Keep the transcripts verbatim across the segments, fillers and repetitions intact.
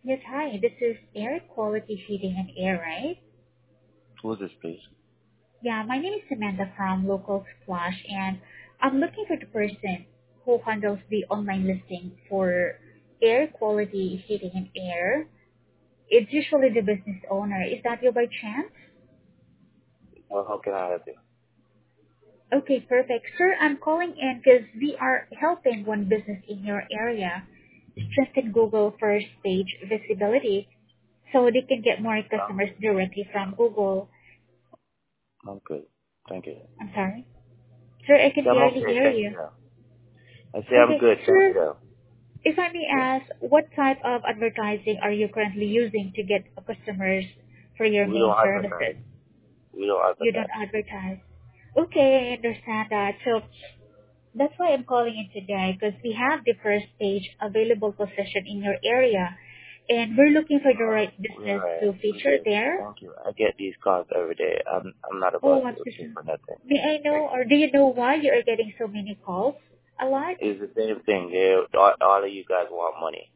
Yes, hi. This is Air Quality Heating and Air, right? Who's this, please? Yeah, my name is Samantha from Local Splash, and I'm looking for the person who handles the online listing for air quality heating and air. It's usually the business owner. Is that you by chance? Well, how can I help you? Okay, perfect. Sir, I'm calling in because we are helping one business in your area strengthen Google first page visibility so they can get more Um, customers directly from Google. I'm good. Thank you. I'm sorry. Sir, I can Yeah, I'm barely okay. hear Thank you. you. I say I'm Okay, good. Thank sir, you, though. if I may Yeah. ask, what type of advertising are you currently using to get customers for your We main don't services? advertise. We don't You don't advertise. advertise. Okay, I understand that. So that's why I'm calling in today because we have the first page available position in your area and we're looking for the Uh, right we're business alright. to We're feature good. there. Thank you. I get these calls every day. I'm I'm not Oh, about I'm to so pay sorry. for nothing. May I Thank know or do you know why you are getting so many calls? A lot? you. It's the same thing. They all, all of you guys want money.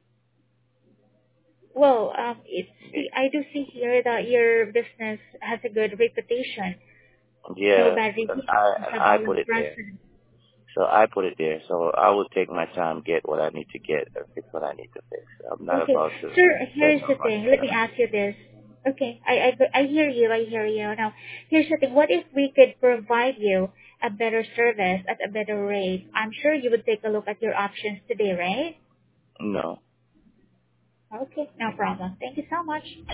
Well, um, it's Yeah. see, I do see here that your business has a good reputation. No Yeah. bad And reviews I and from I all put it there. impressions. So I put it there. So I will take my time, get what I need to get, and fix what I need to fix. I'm not Okay, about to sir, spend here's no the money. thing. Let me ask you this. Okay, I, I, I hear you, I hear you. Now, here's the thing. What if we could provide you a better service at a better rate? I'm sure you would take a look at your options today, right? No. Okay, no problem. Thank you so much.